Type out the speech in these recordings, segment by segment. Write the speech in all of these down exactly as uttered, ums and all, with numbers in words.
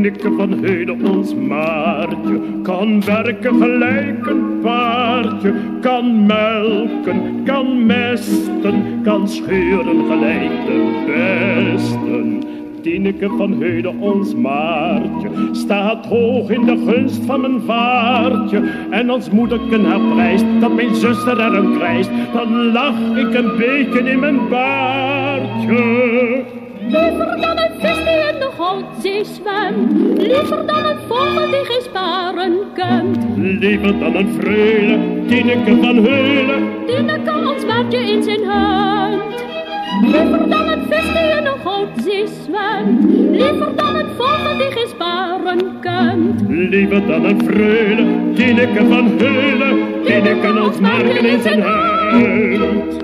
Tineke van Heulen, ons Maartje, kan werken gelijk een paardje, kan melken, kan mesten, kan scheuren gelijk de besten. Tineke van Heulen, ons Maartje, staat hoog in de gunst van mijn vaartje. En als moederken haar prijst, dat mijn zuster er een krijst, dan lach ik een beetje in mijn baardje. Liever dan een vis die in de Goldzee zwemt, liever dan een vogel die geen sparen kent. Liever dan een freule, Tineke van Heulen, Tineke ons Maartje in zijn hand. Liever dan een vis die in de Goldzee zwemt, liever dan een vogel die geen sparen kent. Liever dan een freule, Tineke van Heulen, Tineke ons Maartje in zijn hand.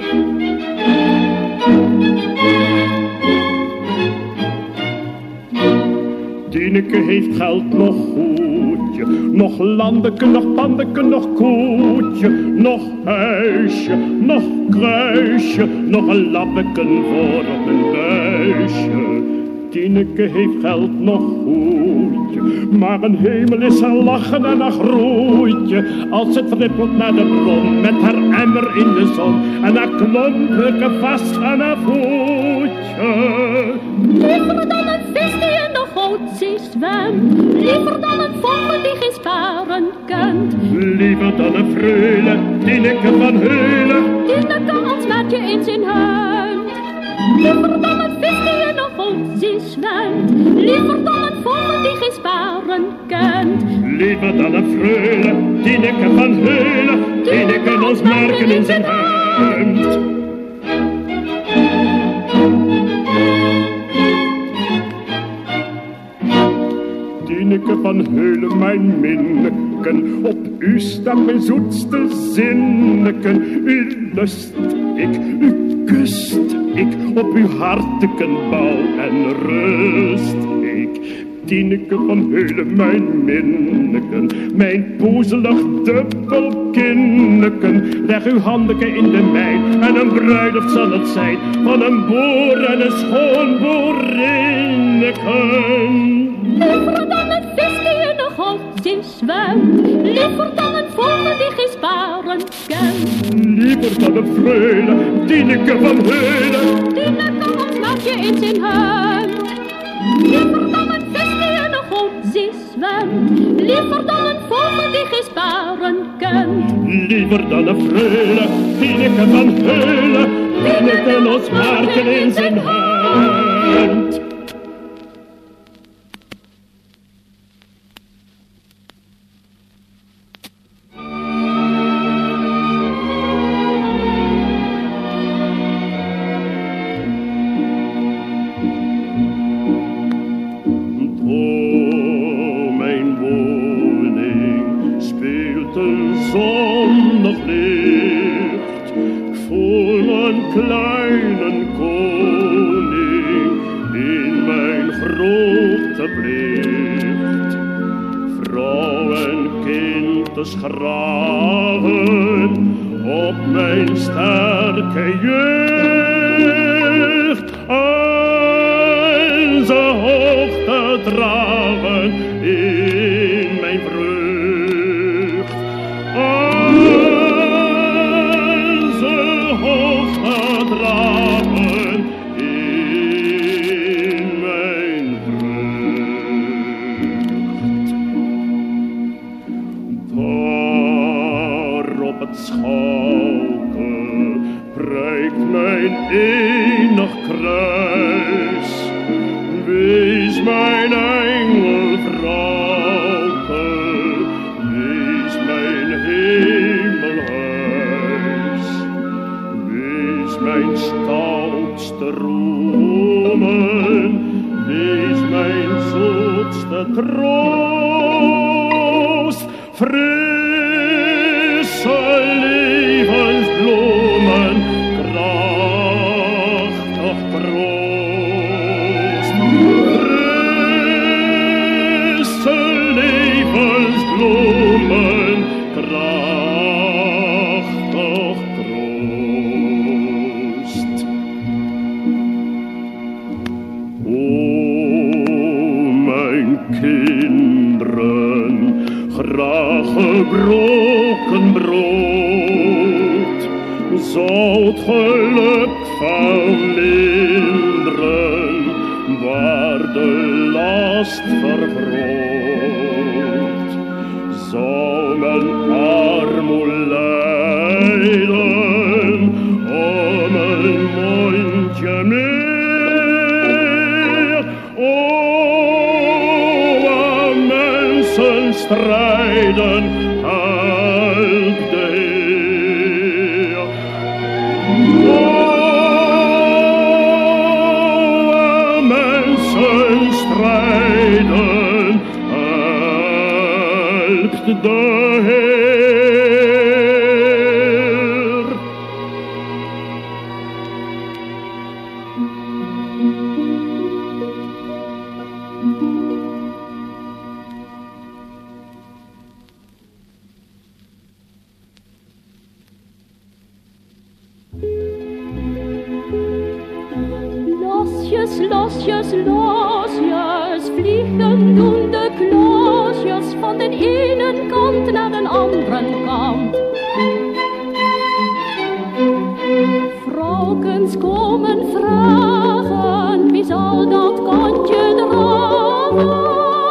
Tineke heeft geld nog goedje, nog landeke, nog pandeke, nog koetje, nog huisje, nog kruisje, nog een lappeken voor op een buisje. Tineke heeft geld nog goedje, maar een hemel is haar lachen en haar groeitje. Als het rippelt naar de bron met haar emmer in de zon en haar klompen vast aan haar voetje. Liever dan een vis die in de Goldzee zwemt, liever dan een vogel die geen sparen kent. Liever dan een freule, Tineke van Heulen, Tineke ons Maartje in zijn hand. Liever dan een vis die in de Goldzee zwemt, liever dan een vogel die geen sparen kent. Liever dan een freule, Tineke van Heulen, Tineke ons Maartje in zijn hand. Tineke van Heulen, mijn minneken, op u staat mijn zoetste zinneken. U lust ik, u kust ik, op uw harteken bouw en rust ik. Tineke van Heulen, mijn minneken, mijn poezelig dubbelkinneken. Leg uw handeken in de mijn en een bruiloft zal het zijn van een boer en een schoon boerinneken. Liever dan een vis die in de Goldzee zwemt, liever dan een vogel die geen sparen kent. Liever dan een freule, Tineke van Heulen, Tineke ons Maartje in zijn hand. Liever dan een vis die in de Goldzee zwemt, liever dan een vogel die geen sparen kent. Liever dan een freule, Tineke van Heulen, Tineke ons Maartje in zijn hand. Kleinen koning in mijn grote plicht, vrouw en kind te schragen op mijn sterke jeugd en ze hoog te dragen in mijn vreugd. En ze hoog dragen in mijn vreugd. Daar op het schouwke prijkt mijn enig kruis. Wees mijn engelvrouwke, wees mijn hemelhuis. Wees mijn stoutste roemen, wees mijn zoetste troost. Frisse levensbloemen, krachtig troost. Frisse levensbloemen, krachtig troost. O mijn gebroken brood zal het geluk verminderen, waar de last vergroot. Zal mijn armoe lijden om een mondje meer? O, mensen strijden, help de Heer. O, mensen strijden, help de Heer. Losjes, losjes, losjes, vliegen doen de kloosjes van de ene kant naar de andere kant. Vrouwkens komen vragen, wie zal dat kantje dragen?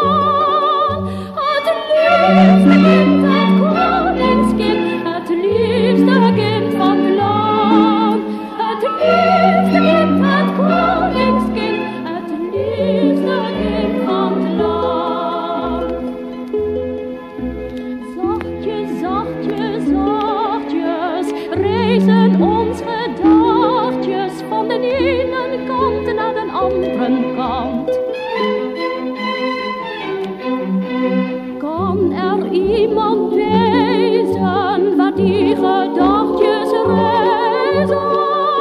Het liefste kind, het koningskind, het liefste kind van het land. Het liefste kind, het koningskind, het liefste kind van het land. Zachtjes, zachtjes, zachtjes, reizen ons gedachtjes van de ene kant naar de andere kant. Kan er iemand wezen waar die gedachtjes reizen?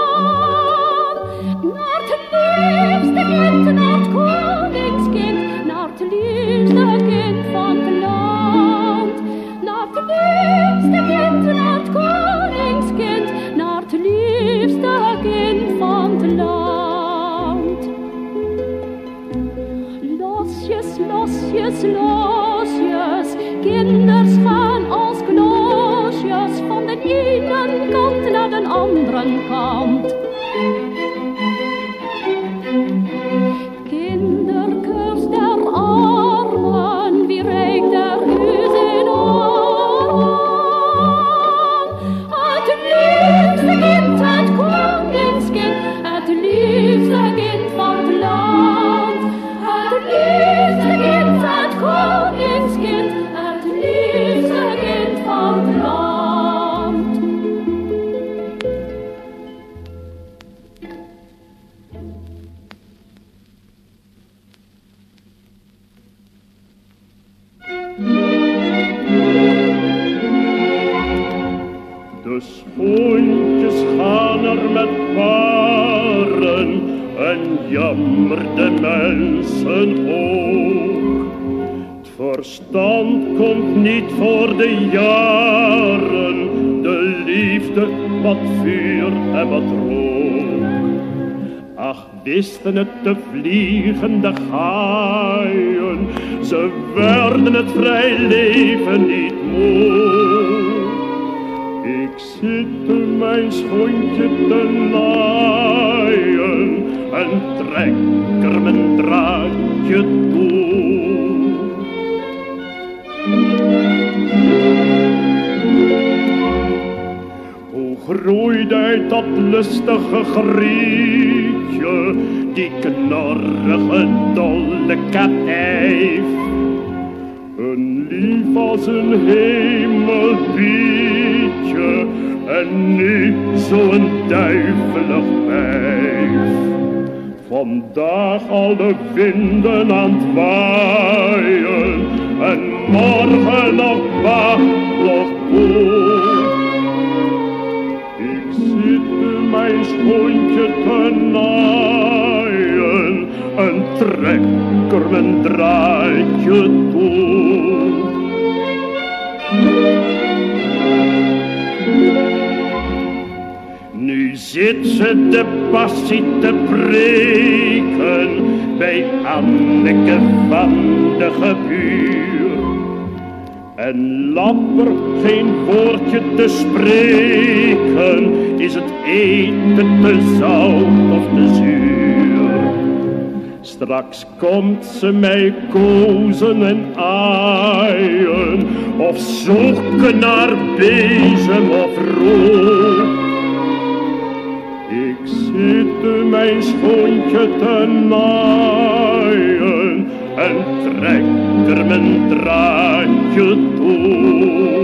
Naar het liefste kind, naar het koningskind, naar het liefste kind van het land. Naar het liefste kind, naar het koningskind, naar het liefste kind van het land. Losjes, losjes, losjes, kinders gaan als kloosjes van de ene kant naar de andere kant. Kinderkeurs der armen, wie reikt er u zijn armen? Het liefste kind, het koningskind, het liefste kind van het land. Het liefste kind, het koningskind, het liefste kind van het land. De schoentjes gaan er met paren en jammer de mensen ook. Het verstand komt niet voor de jaren, de liefde wat vuur en wat rook. Ach, wisten het de vliegende gaaien, ze werden het vrij leven niet moe. Ik zit mijn schoentje te naaien en trek er mijn draadje toe. Hoe groeide uit dat lustige grietje, die knorrige dolle katijf. Een lief als een hemelbietje en nu zo'n duivelig wijf. Vandaag alle winden aan het waaien en morgen nog wachtlof boer. Ik zit in mijn schoentje te naaien en trek er mijn draadje toe. Nu zit ze de passie te preken bij Anneke van de gebuur. En lapper geen woordje te spreken, is het eten te zout of te zuur. Straks komt ze mij kozen en aaien, of zoeken naar bezem of rook. Ik zit mijn schoontje te naaien en trek er mijn draadje toe.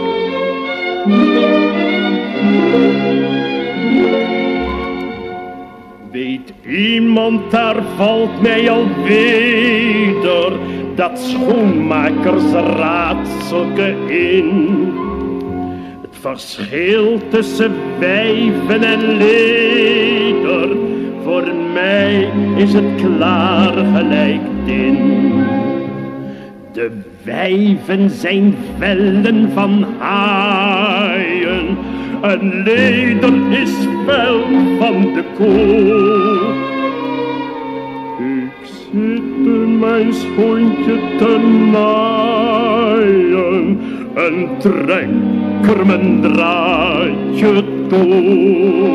Weet iemand, daar valt mij alweder dat schoenmakersraadselke in. Het verschil tussen wijven en leder, voor mij is het klaar gelijk din. De wijven zijn vellen van haaien, en leder is vel van de koe. Ik zit in mijn schoentje te naaien en trek er mijn draadje toe.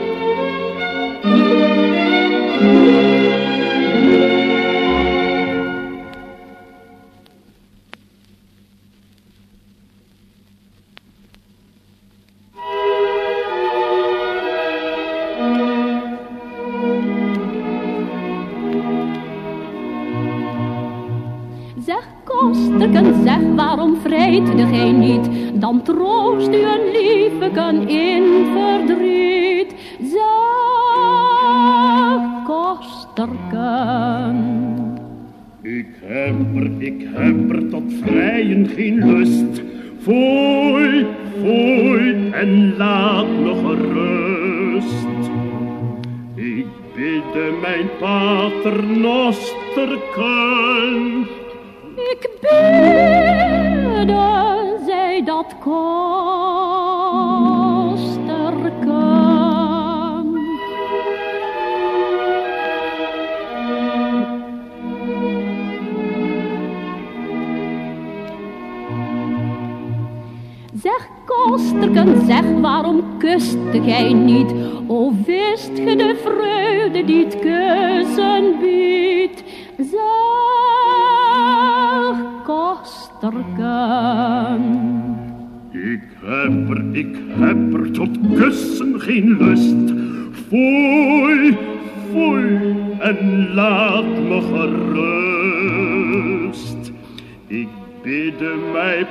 Kosterken, zeg, waarom vrijt gij niet? Dan troost u een liefeken in verdriet. Zeg, kosterken. Ik heb er, ik heb er tot vrijen geen lust. Foei, foei, en laat me gerust. Ik bidde mijn paternosterken. Ik bidde, zei dat kosterken. Zeg, kosterken, zeg, waarom kuste gij niet? O, wist ge de vreugde die het kussen biedt? Zeg, kosterken. Ik heb er, ik heb er tot kussen geen lust. Foei, foei, en laat me gerust. Ik bidde mij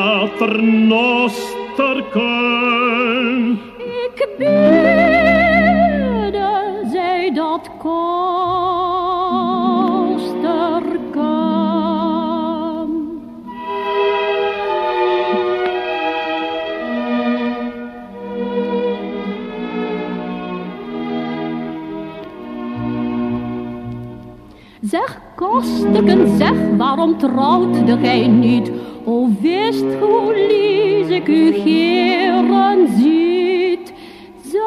paternosterken. Ik bidde, zei dat kosterken. Zeg, kosterken, zeg, waarom trouwde gij niet? O, wist ge hoe lief ik u geren ziet? Zeg,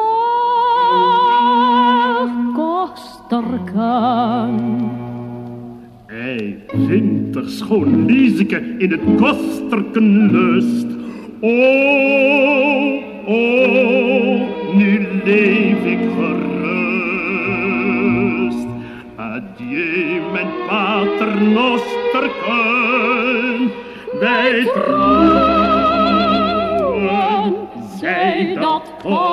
kosterken. Ei, winter schoon Lieseke in het kosterken lust. O, o, nu leef ik gerust. Adieu, mijn paternosterken. Wij trouwen, zij dat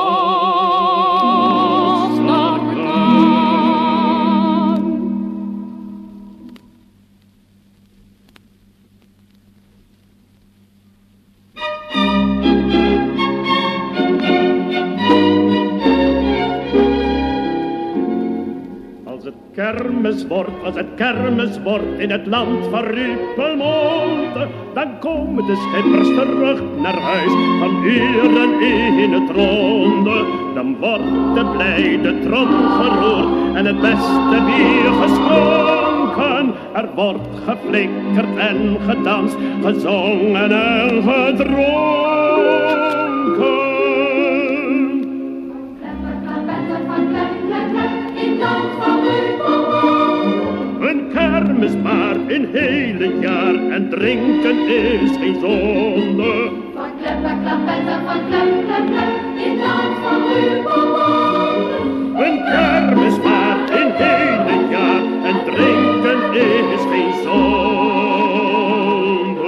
kosterken. Als het kermis wordt, als het kermis wordt in het land van Rupelmonde, dan komen de schippers terug naar huis van uren in het ronde. Dan wordt de blijde trom geroerd en het beste bier geschonken. Er wordt geflikkerd en gedanst, gezongen en gedronken. Een kermis maar een hele jaar en drinken is geen zonde. Van kleppen, klappetten, van klep, klep, klep, in land van Ruperwonden. Een kermis maar in heel het jaar en drinken is geen zonde.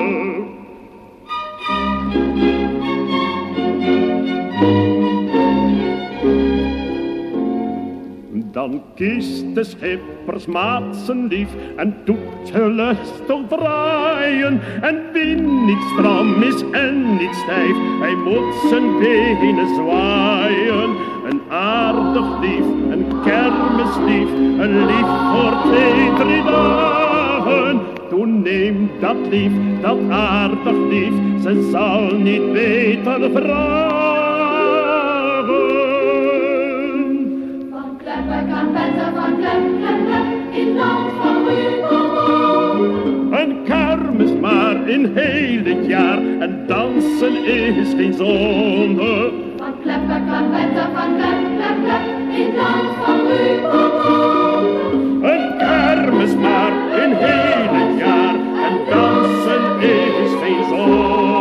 Dan kiest de schippersmaat zijn lief en doet ze lustig draaien. En wie niet stram is en niet stijf, hij moet zijn benen zwaaien. Een aardig lief, een kermislief, een lief voor twee, drie dagen. Toen neemt dat lief, dat aardig lief, ze zal niet beter vragen. Van klep, klep, klep, in land van Ruperwonden. Een kermis maar in heel het jaar en dansen is geen zonde. Van kleppen, klappetten, van klep, klep, klep, in land van Ruperwonden. Een kermis maar in heel het jaar en dansen is geen zonde.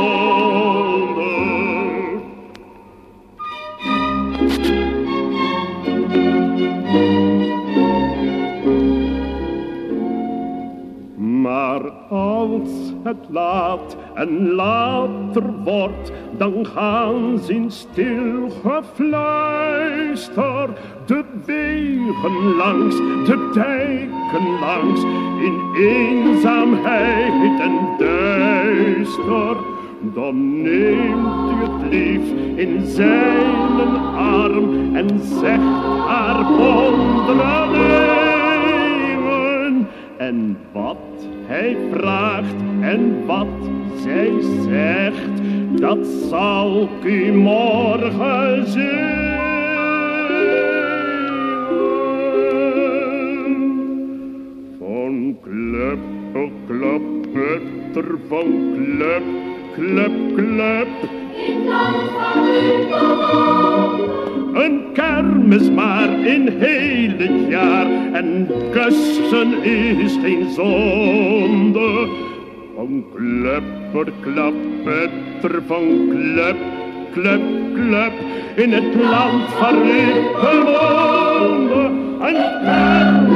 Maar als het laat en later wordt, dan gaan ze in stil gefluister de wegen langs, de dijken langs, in eenzaamheid en duister. Dan neemt u het lief in zijn arm en zegt haar wonderen dingen. En wat hij vraagt en wat zij zegt, dat zal ik u morgen zien. Van kleppe, klappetter, van klep, klep, klep. In land van Ruperwonden. Een kermis maar in heel het jaar en kussen is geen zonde. Van klepper, klappetter, van klep, klep, klep, in het land van Ruperwonden. Een kermis